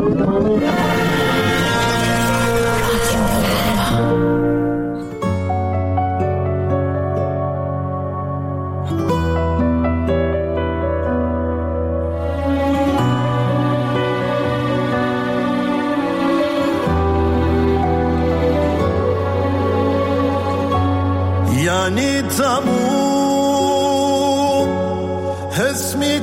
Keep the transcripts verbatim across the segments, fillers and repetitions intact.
یعنی تموم حس می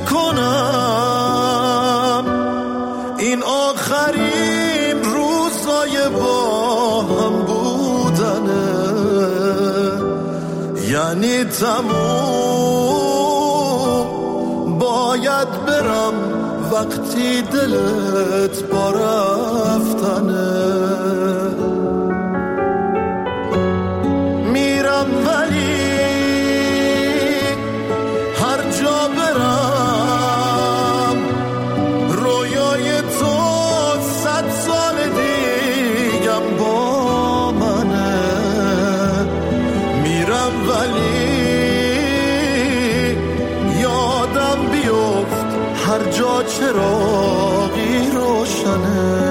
کنم این آخرین روزای با هم بودنه، یعنی تموم باید برم وقتی دلت با رفتنه. چراغی روشنه،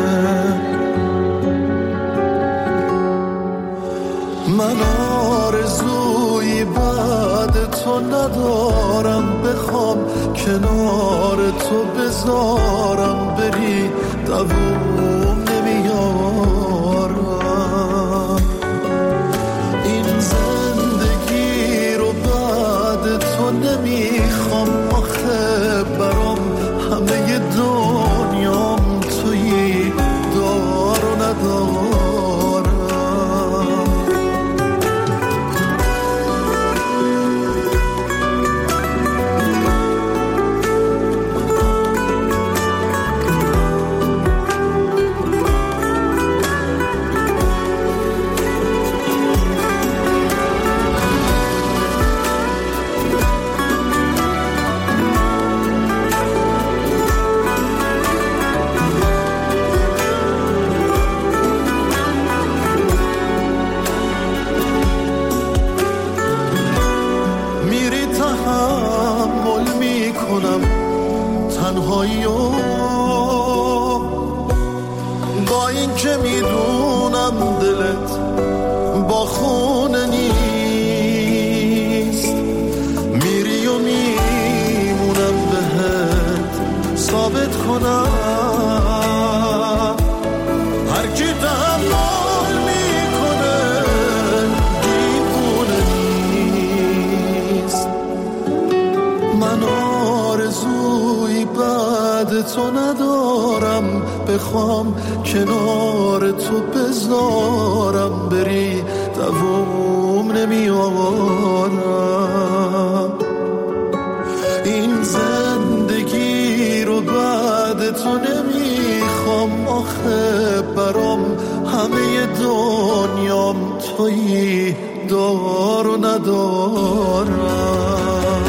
من آرزویی بعد تو ندارم، بخوام کنار تو بذارم بری دووم نمیارم. این زندگی رو بعد تو نمیخوام، آخه برام همه دنیام تویی دار و ندارم. تنهایی و با این که میدونم دلت با خونه نیست، میری و میمونم بهت ثابت کنم هر کی تحمل میکنه دیوونه نیست. من آرزوی بعد تو ندارم، بخوام کنار تو بذارم بری دووم نمیارم. این زندگی رو بعد تو نمیخوام، آخه برام همه دنیام تویی دار و ندارم.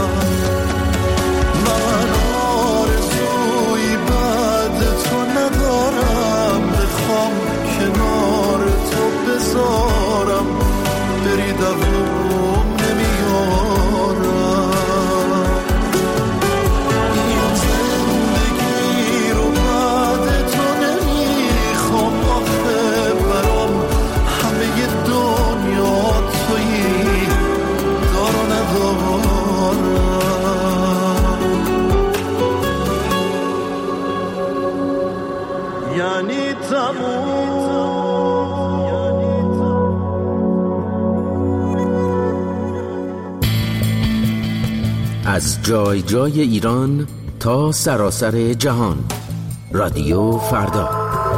بذارم بری دووم نمیارم. این زندگی رو بعد تو نمیخوام، آخه برام همه دنیا تویی دار و ندارم. یعنی تموم از جای جای ایران تا سراسر جهان. رادیو فردا.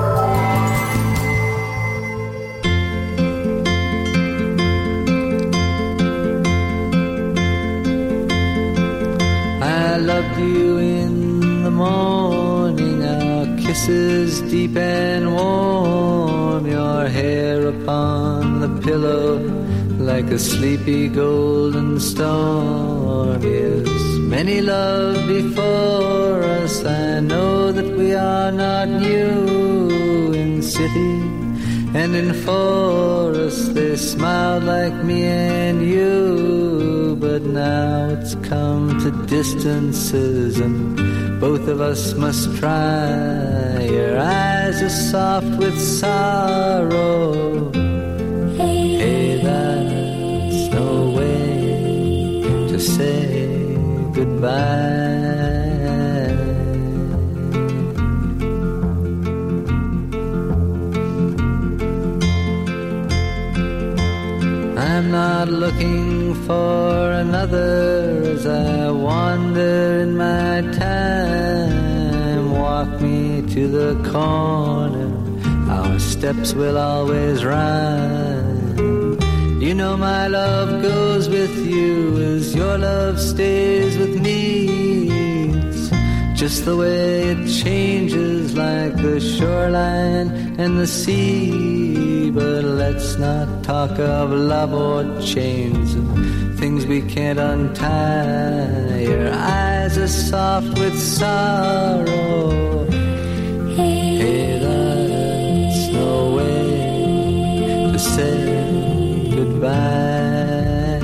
I loved you in the morning, our kisses deep and warm, your hair upon the pillow like a sleepy golden storm. Yes, many love before us, I know that we are not new in city And in forests they smiled like me and you. But now it's come to distances and both of us must try. Your eyes are soft with sorrow. Hey, that's no way to say goodbye. I'm not looking for another as I wander in my time. Walk me to the corner, our steps will always rhyme. You know my love goes with you as your love stays with me. It's just the way it changes like the shoreline and the sea. But let's not talk of love or chains and things we can't untie. Your eyes are soft with sorrow. Hey, that's no way to say goodbye.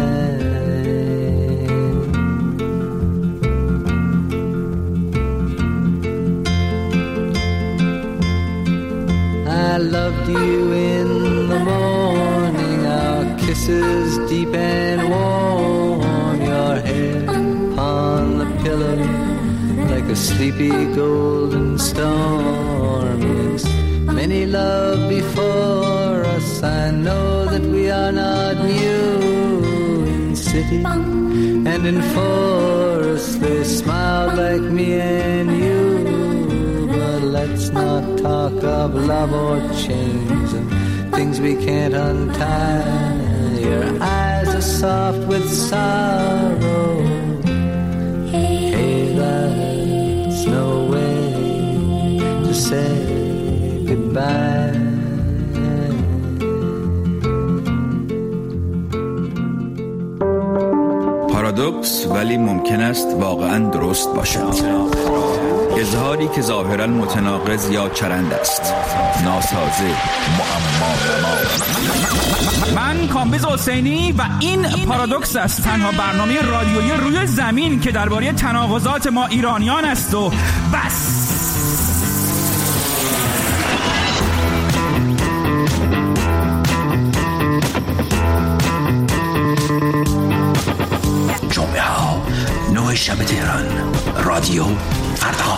I loved you in the morning, our kisses deep and warm, your head upon the pillow like a sleepy golden storm. Yes, many love before us, I know that we are not new. In city and in forest they smiled like me and you. But let's not talk of love or chains and things we can't untie. Your eyes are soft with sorrow. Hey, that's no way to say goodbye. پارادوکس ولی ممکن است واقعاً درست باشد. اظهاری که ظاهراً متناقض یا چرند است، ناسازه، معما. من کامبیز حسینی و این پارادوکس است، تنها برنامه رادیویی روی زمین که درباره تناقضات ما ایرانیان است و بس. جمعه ها نه شب تهران، رادیو فردا.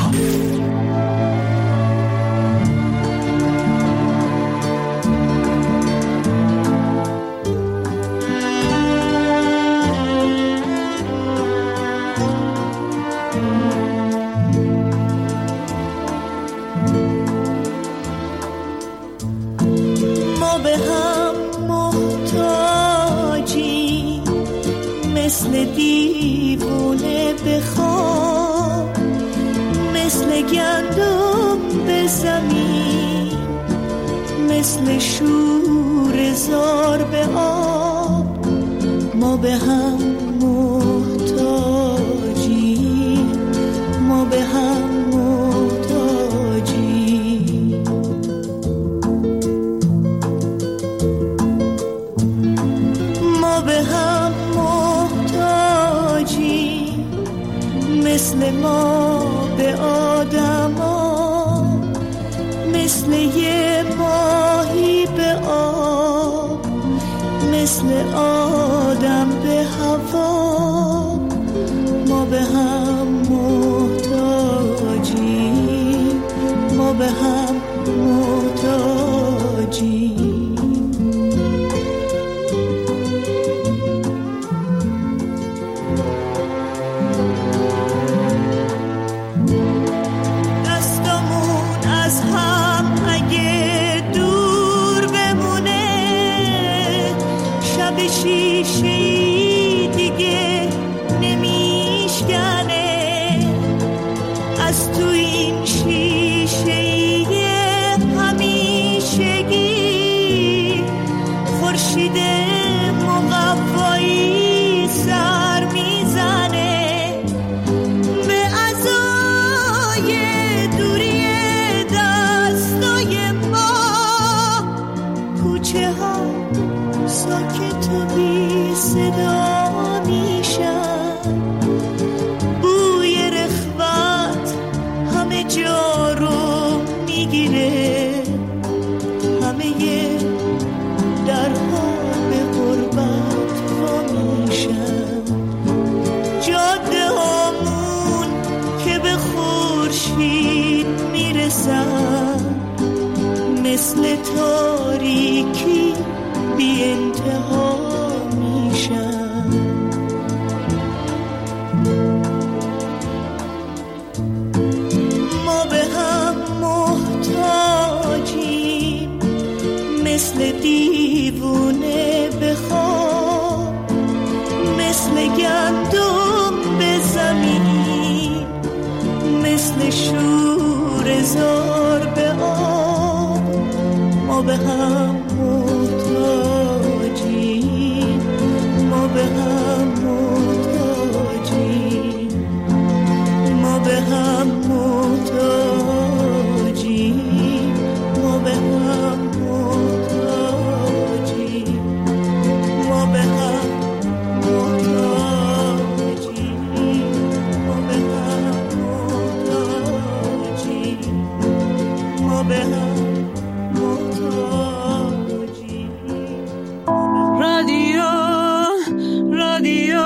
ما به هم محتاجیم مثل دیوونه به خواب، مثل گندم به زمین، مثل شور زار به آب. ما به هم محتاجیم، ما به هم محتاجیم. ما به هم محتاجیم مثل ما به آدما، مثل یه ماهی به آب، مثل آدم به هوا. ما به هم محتاجیم، ما به هم محتاجیم. شیشه‌ای دیگه نمیشکنه، از تو این شیشه‌ای همیشگی خورشید مقوایی سر میزنه به عزای دوری دستای ما. کوچه ها ساکت و بی صدا میشن، بوی رخوت همه جا رو میگیره، همه درها به غربت وا میشن، جاده هامون که به خورشید میرسن مثل تاریکی بی انتها میشن. ما به هم محتاجیم مثل دیوونه به خواب، مثل گندم به زمین، مثل شور زار به آب. ما به هم محتاجیم، ما به هم محتاجیم، ما به هم محتاجیم، ما به هم محتاجیم، ما به هم محتاجیم، ما به هم محتاجیم، ما به هم رادیو رادیو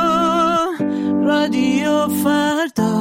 رادیو فردا.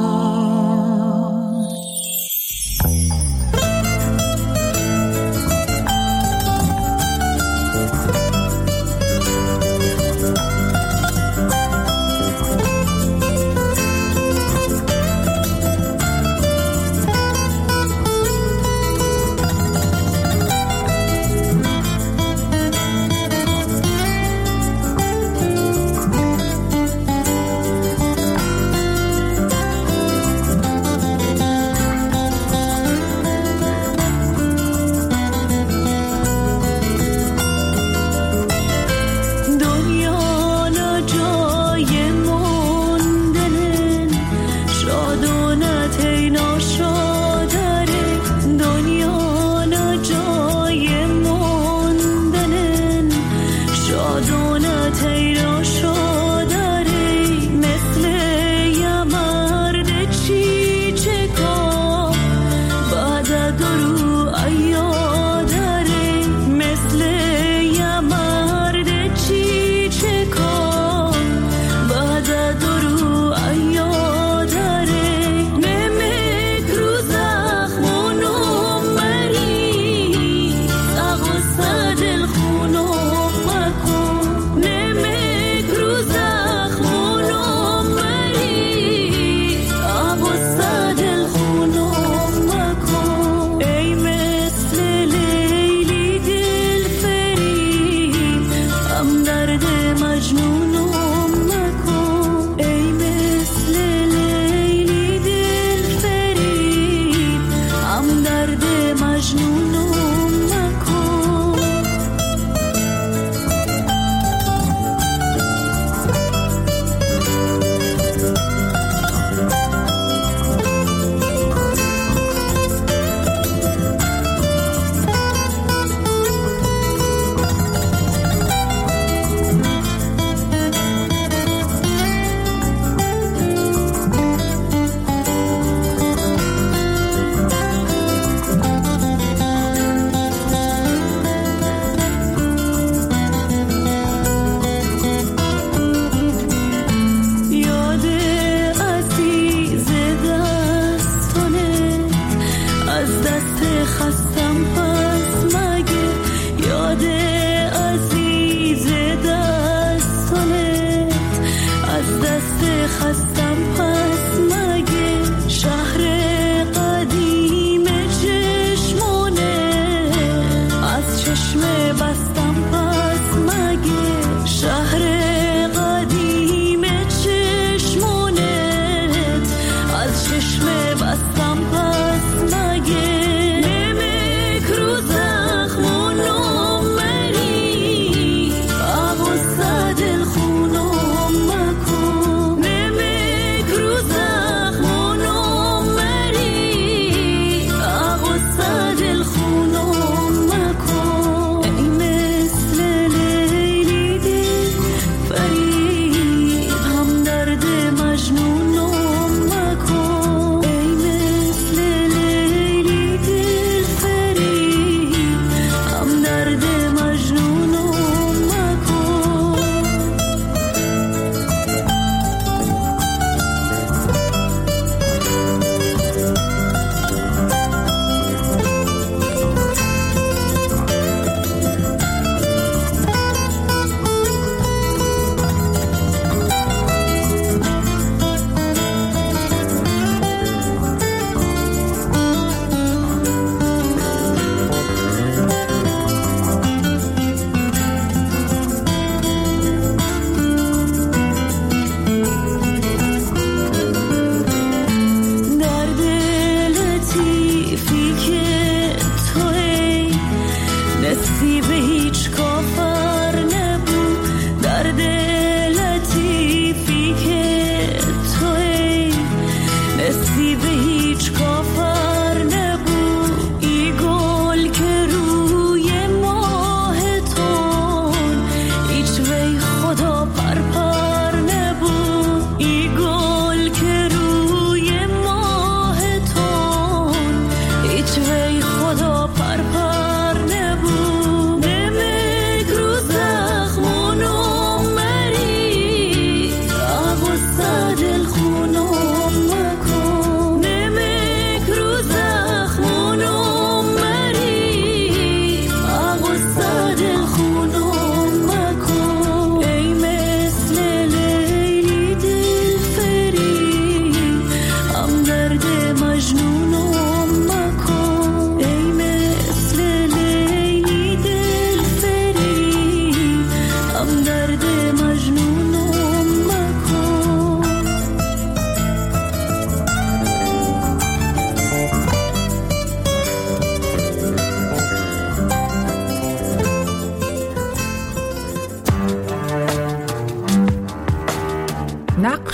نمی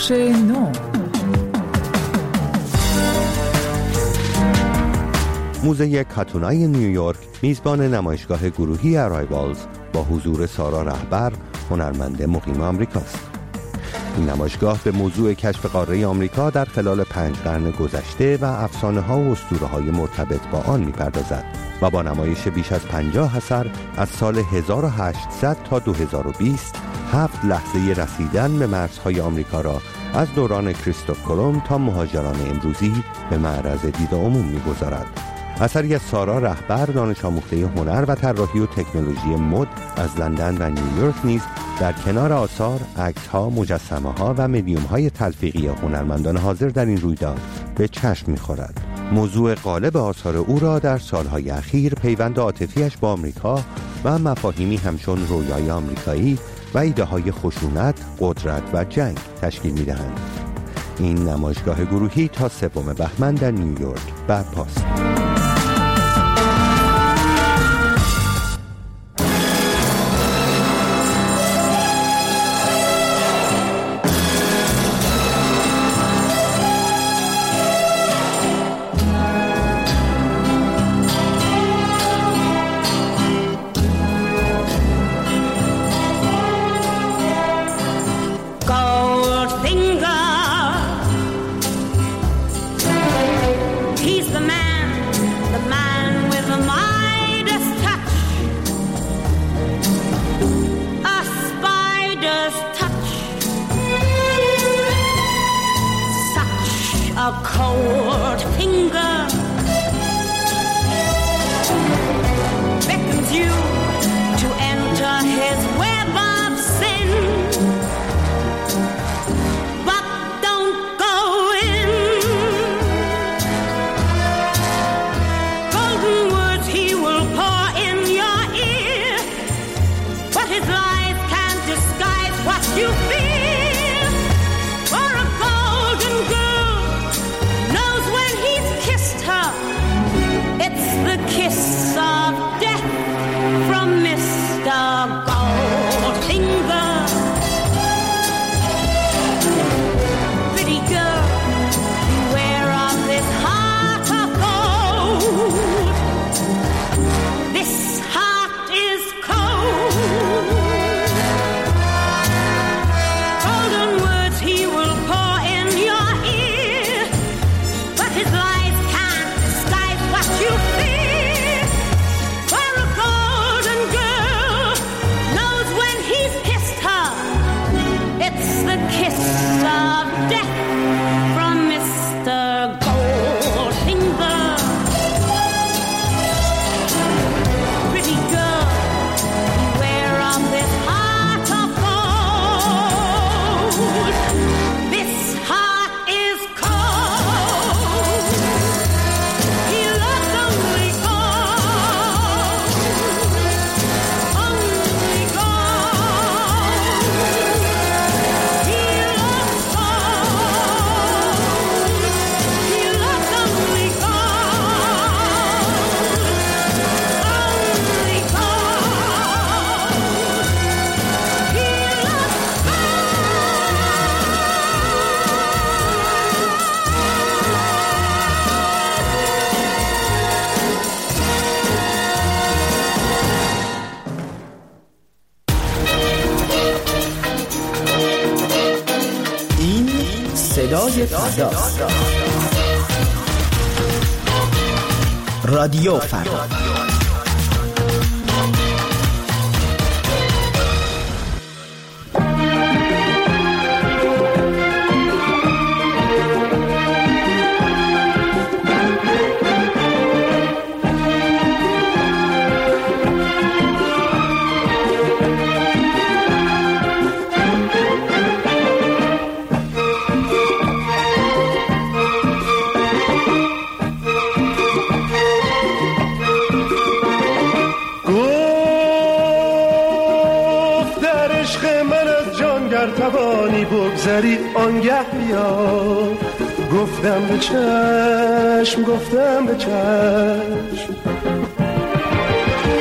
بخش نو. موزه کاتونای نیویورک میزبان نمایشگاه گروهی ارایوالز با حضور سارا رهبر، هنرمند مقیم آمریکاست. این نمایشگاه به موضوع کشف قاره آمریکا در خلال پنج قرن گذشته و افسانه‌ها و اسطوره‌های مرتبط با آن می‌پردازد و با نمایش بیش از پنجاه اثر از سال هزار و هشتصد تا دو هزار و بیست هفت لحظه رسیدن به مرزهای آمریکا را از دوران کریستوف کلمب تا مهاجران امروزی به معرض دید عموم می‌گذارد. اثری از سارا رهبر، دانش آموخته هنر و طراحی و تکنولوژی مد از لندن و نیویورک نیز در کنار آثار، عکس‌ها، مجسمه‌ها و مدیوم‌های تلفیقی هنرمندان حاضر در این رویداد به چشم می‌خورد. موضوع غالب آثار او را در سالهای اخیر پیوند عاطفیش با آمریکا و مفاهیمی همچون رویای آمریکایی و ایده‌های خشونت، قدرت و جنگ تشکیل می‌دهند. این نمایشگاه گروهی تا سوم بهمن در نیویورک برپاست. صدای فردا، رادیو فردا. بگذری آنگه بیا، گفتم به چشم، گفتم به چشم،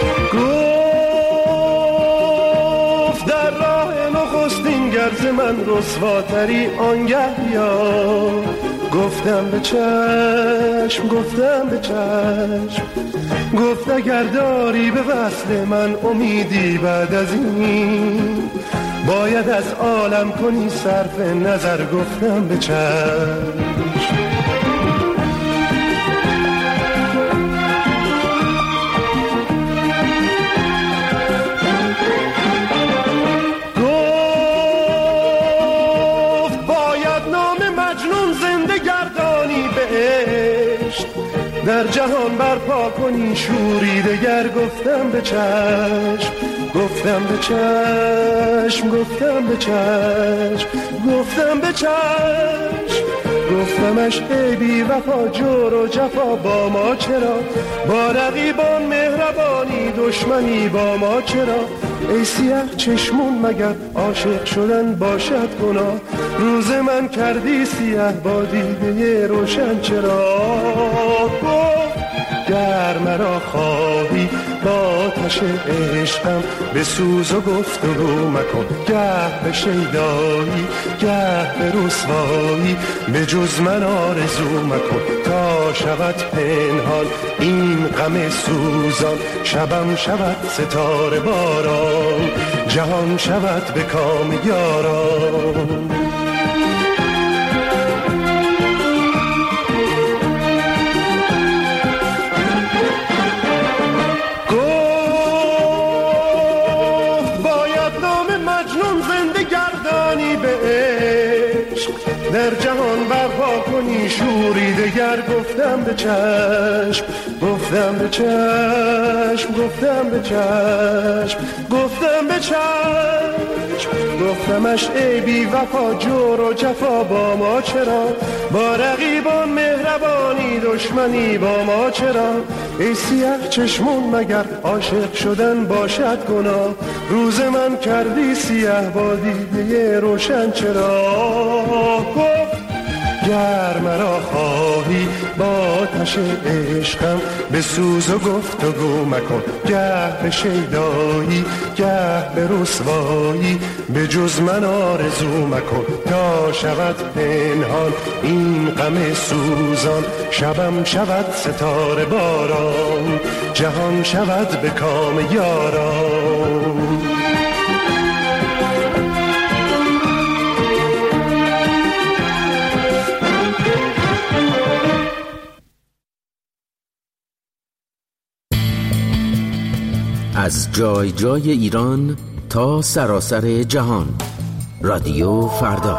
گفت در راه نخستین گرز من رو رسواتری آنگه یا گفتم به چشم گفتم به چشم گفت اگر داری به وصل من امیدی بعد از این باید از عالم کنی صرف نظر گفتم به چشم در جهان برپا کنی شوری دگر گفتم به چشم گفتم به چشم گفتم به چشم گفتم به چشم گفتمش ای بی وفا جور و جفا با ما چرا با رقیبان مهربانی دشمنی با ما چرا ای سیاه چشمون مگر عاشق شدن باشد گناه روز من کردی سیاه با دیده روشن چرا گفت گر مرا خواهی با آتش عشقم به سوز و گفتگو مکن گه به شیدایی گه به رسوایی به جز من آرزو مکن تا شود پنهان این غم سوزان شبم شود ستاره باران جهان شود به کام یاران در جهان برپا کنی شوری دگر گفتم به چشم گفتم به چشم گفتم به چشم گفتم به چشم گفتمش ای بی وفا جور و جفا با ما چرا با رقیبان مهربانی دشمنی با ما چرا ای سیاه چشمون مگر عاشق شدن باشد گناه روز من کردی سیاه با دیده روشن چرا گفت گر مرا خواهی با آتش عشقم به سوز و گفتگو مکن گه به شیدایی گه به رسوایی به جز من آرزو مکن تا شود پنهان این غم سوزان شبم شود ستاره باران جهان شود به کام یاران از جای جای ایران تا سراسر جهان رادیو فردا.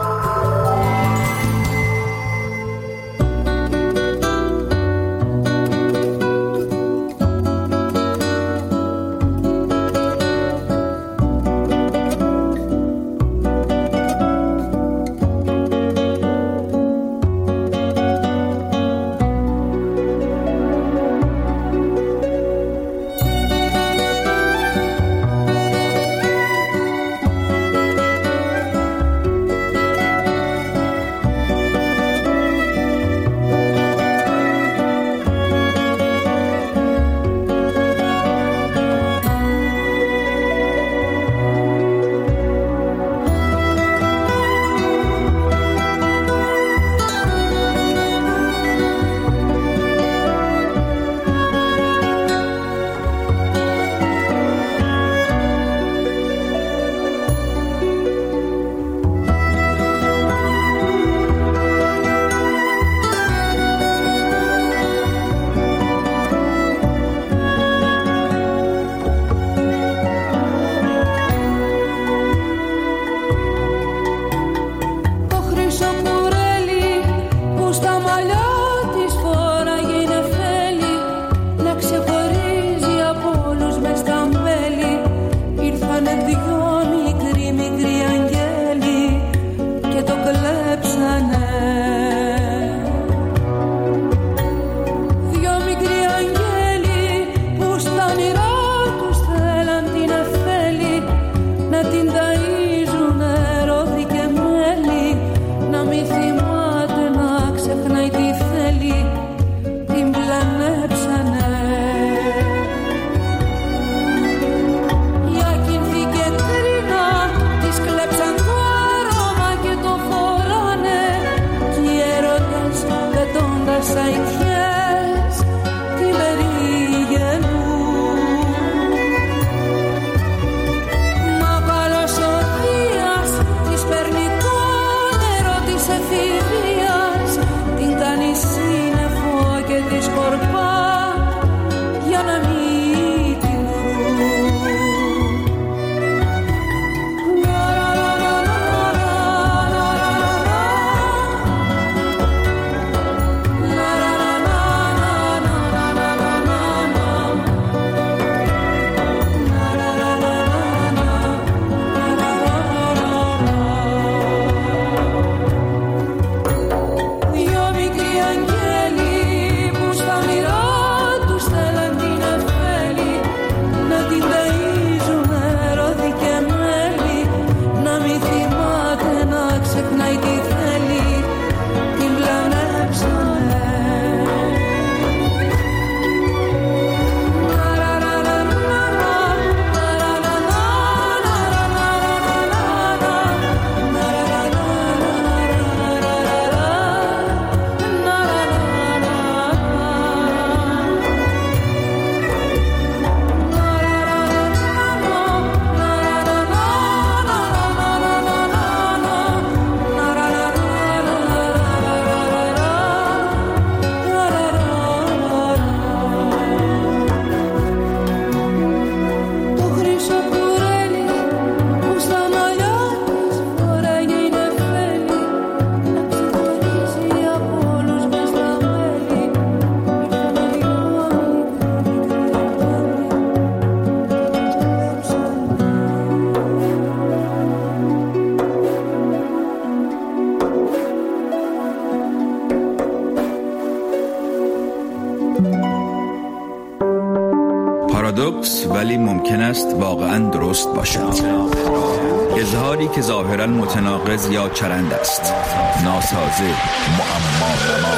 پارادوکس ولی ممکن است واقعاً درست باشد. اظهاری که ظاهراً متناقض یا چرند است. ناسازه، معما.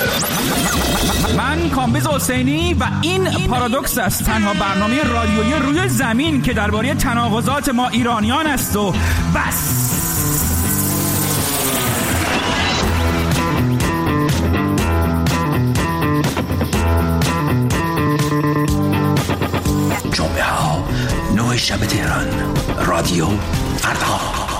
من کامبیز حسینی و این پارادوکس است، تنها برنامه رادیویی روی زمین که درباره تناقضات ما ایرانیان است و بس. جمعه ها نه شب تهران، رادیو فردا.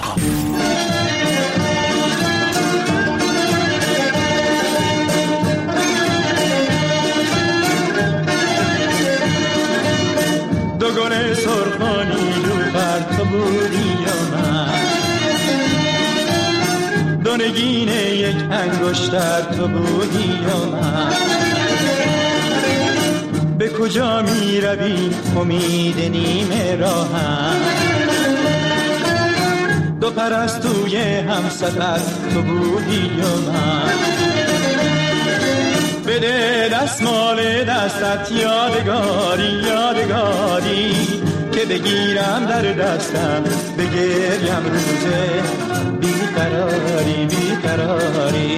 دو گل سرخانی رو بر تو بودی یا من، دو نگین یک انگشتر تو بودی یا من. به کجا می روی امید نیمه راهم، دو پرستوی هم سفر تو بودی یا من. بده دستمال دستت یادگاری یادگاری که بگیرم در دستم بگریم روزه بیقراری بیقراری.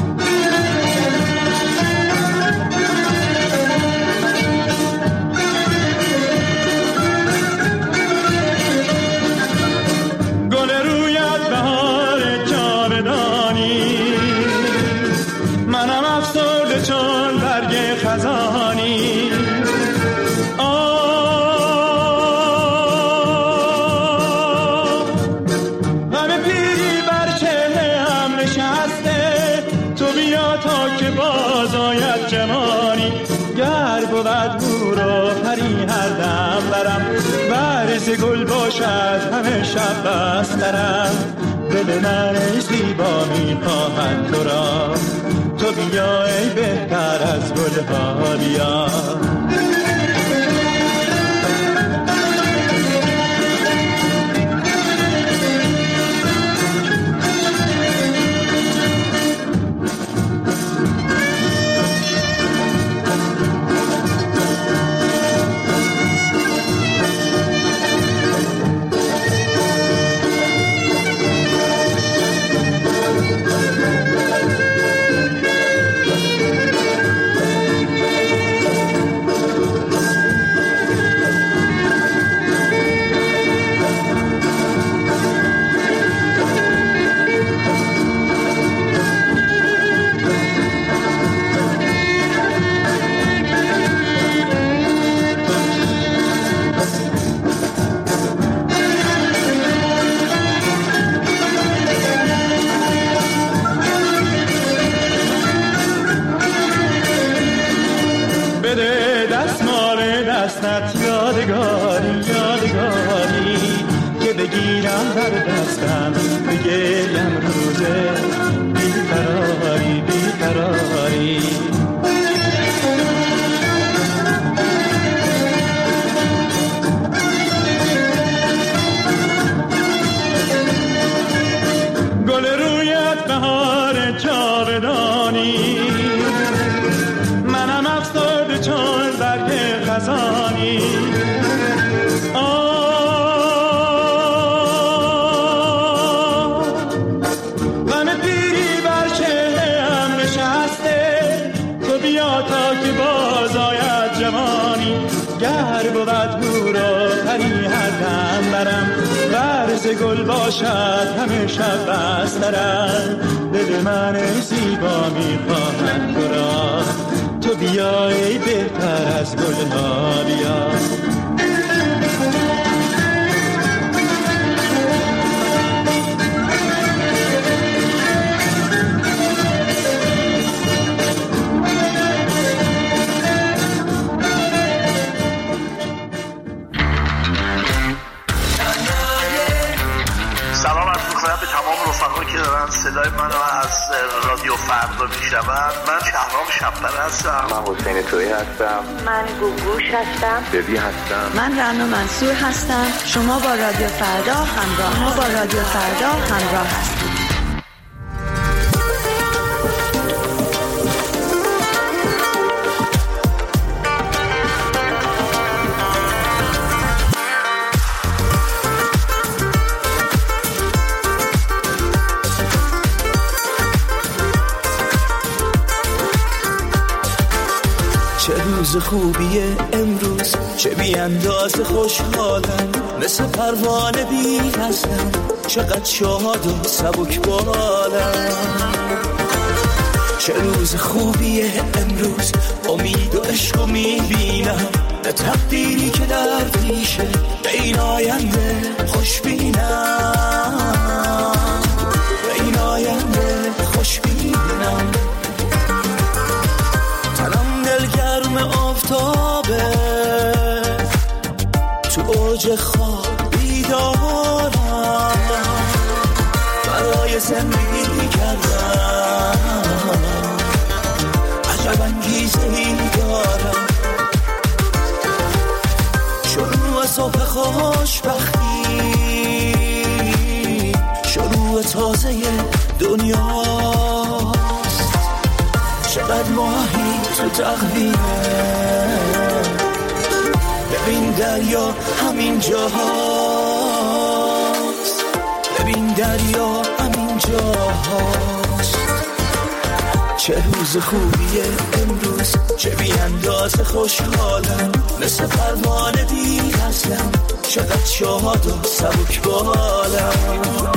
گل رویت بهار جاودانی، منم افسرده چون برگ خزانی. آه غم پیری بر چهره هم نشسته، تو بیا تا که باز آید جوانی. گر بود بورا پری هر دم برم، برز گل باشد همه شب بسترم. دل من ای زیبا میخواهد تو را، تو بیا ای بهتر از گلها بیا. بده دستمال دستت یادگاری یادگاری که بگیرم در دستم بگریم روزه بیقراری بیقراری. گل رویت بهار جاودانی، منم افسرده چون برگ خزانی. آه غم پیری بر چهره هم نشسته، تو بیا تا که باز آید جوانی. گر بود هورا پری هر دم برم، برز گل باشد همه شب بسترم. دل من ای زیبا میخواهد تو را، تو بیا ای بهتر از گلها بیا. رفقا که دارن صدای منو از رادیو فردا میشنون، من شهرام شب‌پره هستم. من حسین تویی هستم. من گوگوش هستم. ببی هستم. من رنا منصور هستم. شما با رادیو فردا همراه ما با رادیو فردا همراه هستید. روز خوبیه امروز، چه بی اندازه خوشحالم، مثل پروانه بی وزنم، چقدر شاد و سبک بالم. چه روز خوبیه امروز، امید و عشق و میبینم، به تقدیری که در پیشه، به این آینده خوش بینم، به این آینده خوش بینم. تنم دلگرم آفتابه، تو اوج خواب بیدارم، برای زندگی کردم عجب انگیزه ای دارم. شروع صبح خوشبختی، شروع تازه دنیاست، چقدر ماهی تو تقویمه، ببین دریا همین جاهاست، ببین دریا همین جاهاست. چه روز خوبیه امروز، چه بی اندازه خوشحالم، مثل پروانه بی وزنم، چقدر شاد و سبک بالم.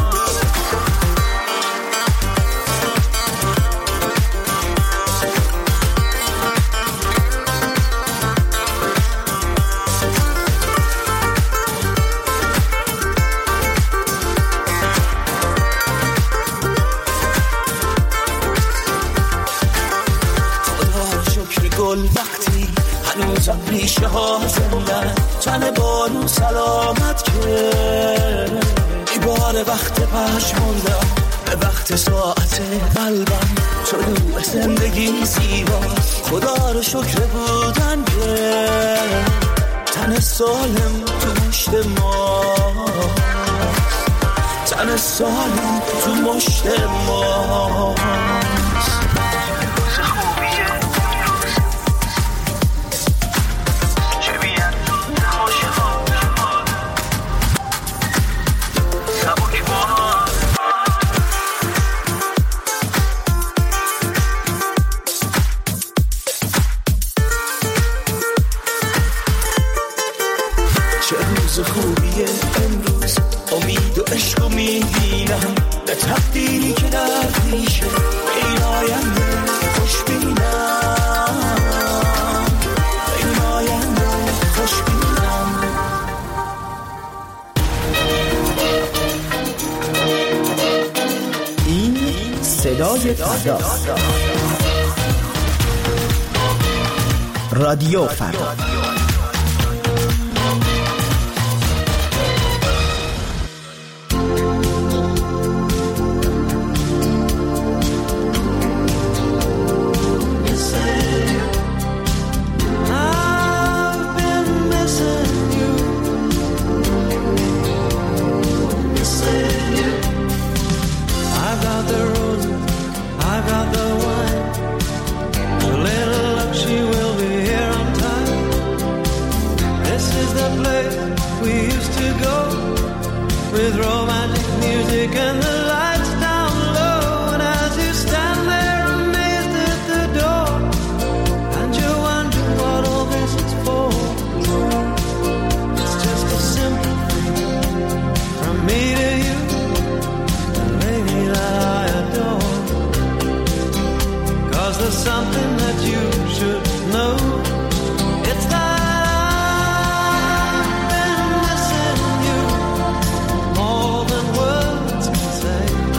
وقتی هنوزم ریشه ها زندن، تن بارون سلامت که ایبار وقت پشمردم، به وقت ساعت قلبم طلوع زندگی زیباست. خدا رو شکر بودن که تن سالم تو مشت ماست، تن سالم تو مشت ماست. خوبیه امروز، امید و عشق و میبینم، به تقدیری که در پیشه، به این آینده خوش بینم، به این آینده خوش بینم. این صدای فردا، رادیو فردا. With romantic music and the lights down low, and as you stand there amazed at the door, and you wonder what all this is for, it's just a simple thing from me to you, the lady that I adore. 'Cause there's something that you should know, it's that I've been missing you more than words can say.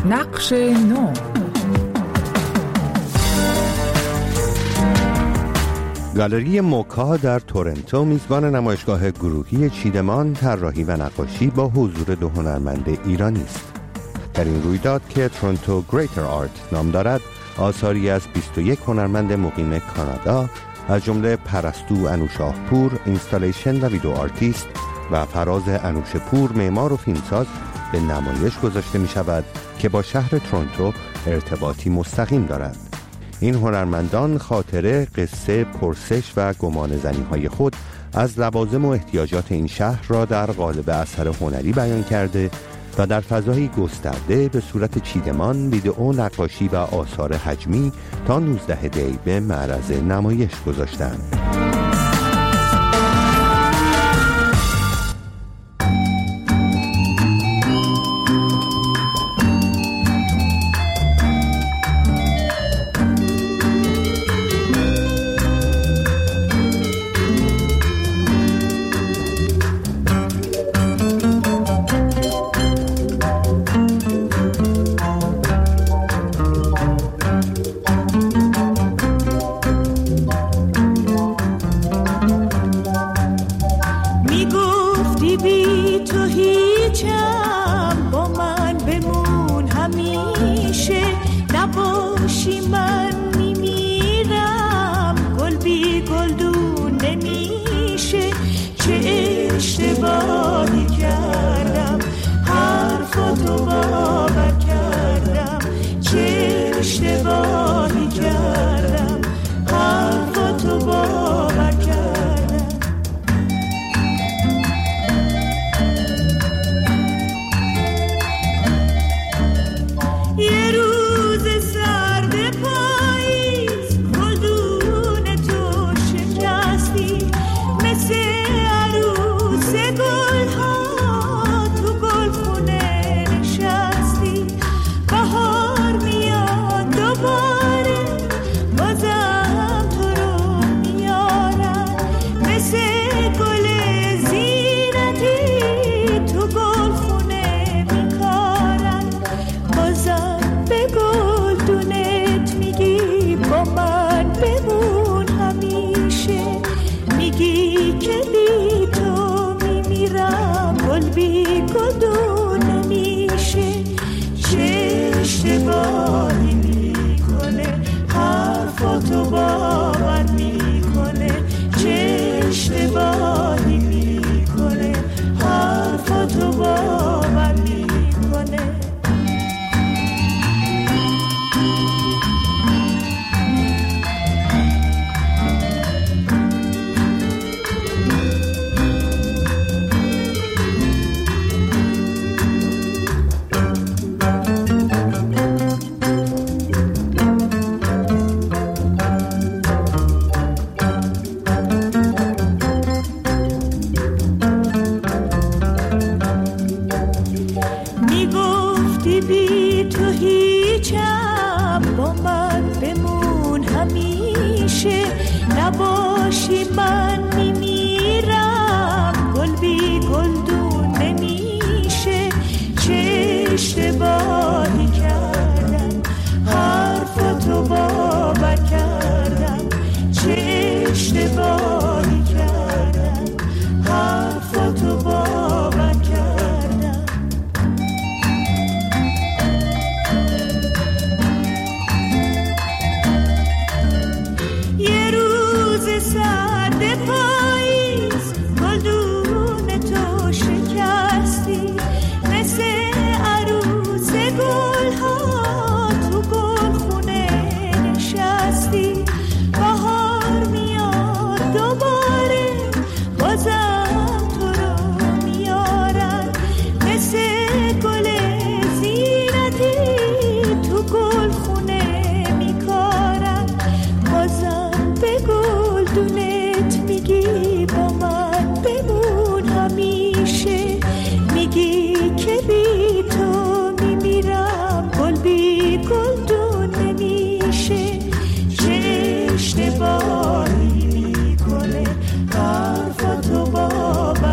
نقش نو. گالری موکا در تورنتو میزبان نمایشگاه گروهی چیدمان، طراحی و نقاشی با حضور دو هنرمند ایرانی است. در این رویداد که تورنتو گریتر آرت نام دارد، آثاری از بیست و یک هنرمند مقیم کانادا از جمله پرستو انوشاهپور، اینستالیشن و ویدیو آرتیست، و فراز انوشپور، معمار و فیلمساز، به نمایش گذاشته می شود که با شهر تورنتو ارتباطی مستقیم دارد. این هنرمندان خاطره، قصه، پرسش و گمانه‌زنی های خود از لوازم و احتیاجات این شهر را در قالب اثر هنری بیان کرده و در فضایی گسترده به صورت چیدمان، ویدئو، نقاشی و آثار حجمی تا نوزده دی به معرض نمایش گذاشتند.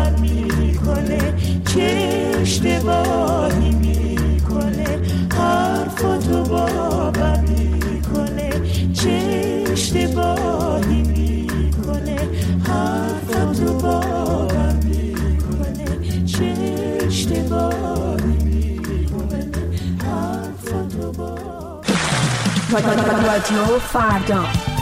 اشتباهی میکنه رادیو فردا.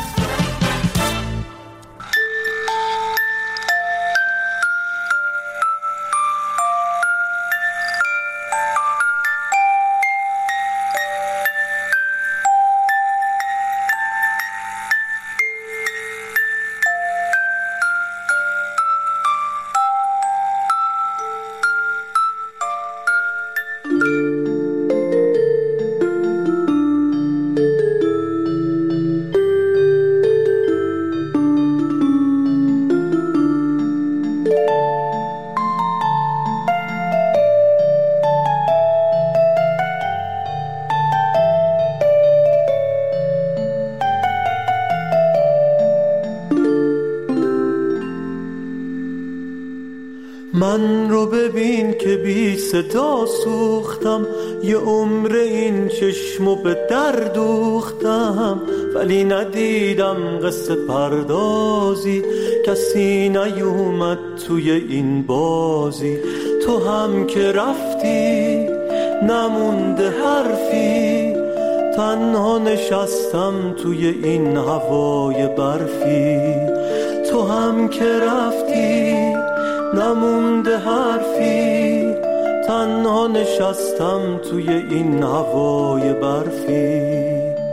من رو ببین که بی صدا سوختم، یه عمر این چشمو به در دوختم، ولی ندیدم قصه پردازی، کسی نیومد توی این بازی. تو هم که رفتی نمونده حرفی، تنها نشستم توی این هوای برفی. تو هم که رفتی نمونده حرفی، تنها نشستم توی این هوای برفی.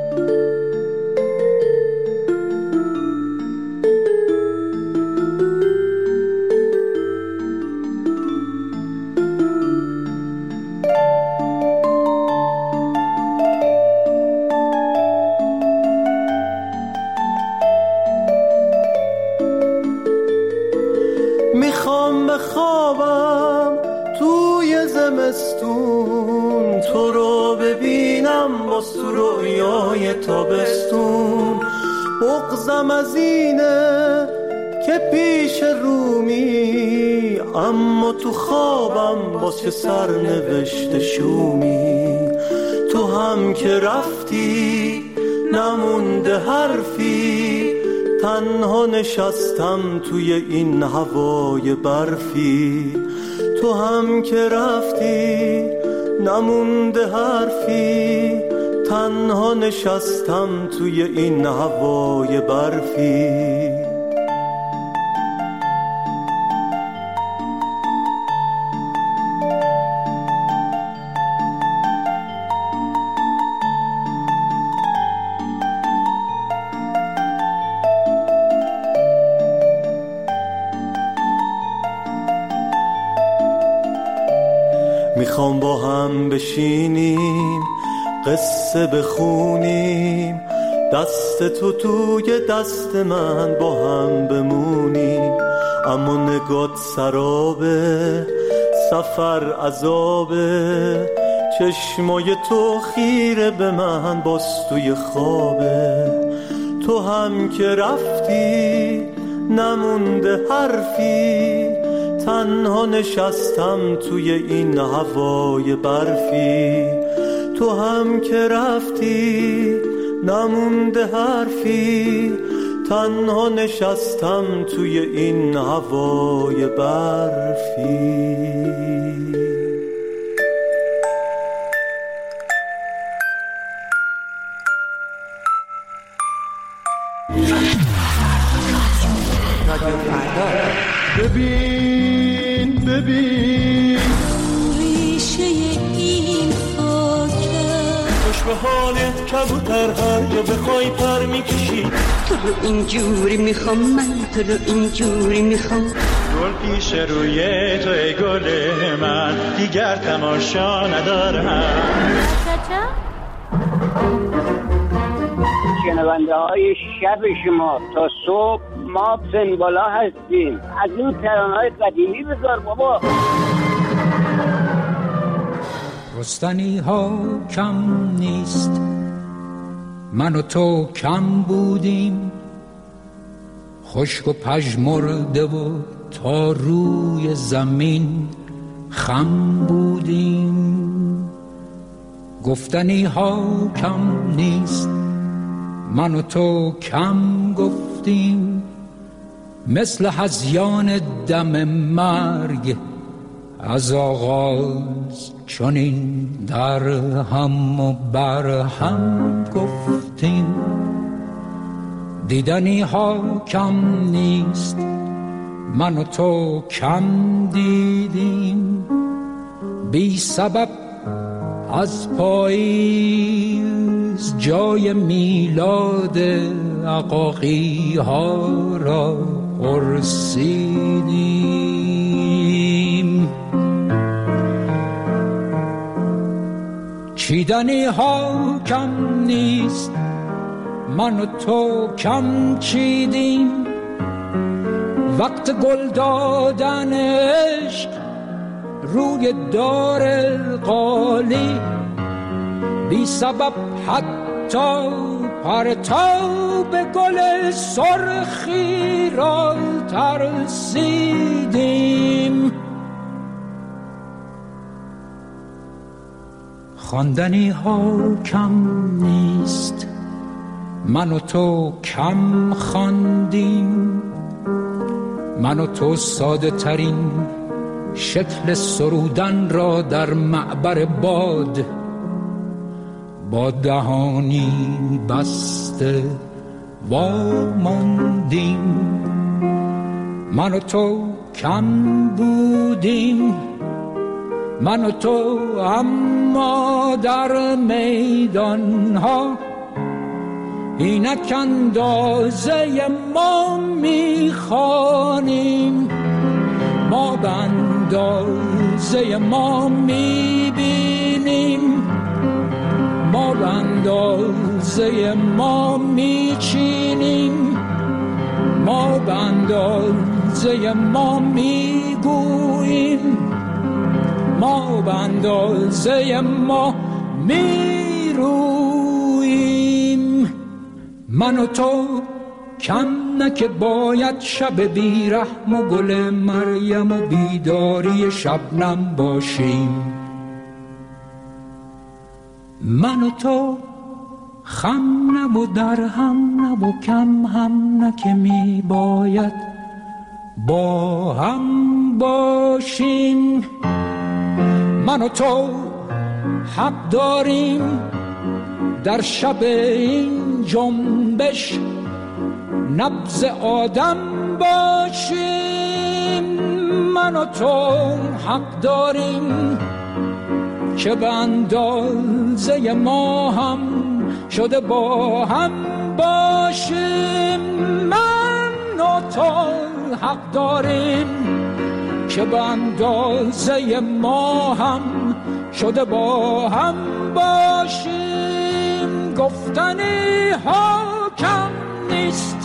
میخوام بخوابم توی زمستون، تو رو ببینم باز تو رویای تابستون. بغضم از اینه که پیش رومی، اما تو خوابم باز چه سرنوشت شومی. تو هم که رفتی نمونده حرفی، تنها نشستم توی این هوای برفی. تو هم که رفتی نمونده حرفی، تنها نشستم توی این هوای برفی. میخوام با هم بشینیم قصه بخونیم، دست تو توی دست من با هم بمونیم. اما نگات سرابه، سفر عذابه، چشمای تو خیره به من باز توی خوابه. تو هم که رفتی نمونده حرفی، تنها نشستم توی این هوای برفی. تو هم که رفتی نمونده حرفی، تنها نشستم توی این هوای برفی. رادیو فردا. ببین ببین ریشه این خاکه، خوش به حالت کبوتر، هر جا بخوای پر میکشی. تو رو اینجوری میخوام، من تو رو اینجوری میخوام. گل پیش روی تو ای گل من، دیگر تماشا ندارم. شنونده های شب شما تا صبح ما پنبالا هستیم. از اون ترانه‌های قدیمی بذار بابا. رستنی ها کم نیست، من و تو کم بودیم، خشک و پژمرده و تا روی زمین خم بودیم. گفتنی ها کم نیست، من و تو کم گفتیم، مثل هذیان دم مرگ از آغاز چنین در هم و بر هم گفتیم، دیدنی ها کم نیست، من و تو کم دیدیم، بی سبب از پاییز جای میلاد عقاقی ها را پرسیدیم. چیدنی ها کم نیست، من و تو کم چیدیم، وقت گل دادن عشق روی دار القالی، بی سبب حتی پرتاب گل سرخی را ترسیدیم. خواندنی ها کم نیست، من و تو کم خواندیم، من و تو ساده ترین شکل سرودن را در معبر باد با دهانی بسته واماندیم. من و تو کم بودیم، من و تو اما در میدان ها اینک اندازه ما میخوانیم، ما به اندازه ما میبینیم، ما به اندازه ما میچینیم، ما به اندازه ما میگوییم، ما به اندازه ما میرویم. من و تو کم نه که باید شب بیرحم و گل مریم و بیداری شبنم باشیم. من و تو خم نه و در هم نه و کم هم نه که می باید با هم باشیم. من و تو حق داریم در شب این جنبش نبض آدم باشیم. من و تو حق داریم که به اندازه ما هم شده با هم باشیم. من و تو حق داریم که به اندازه ما هم شده با هم باشیم. گفتنی ها کم نیست،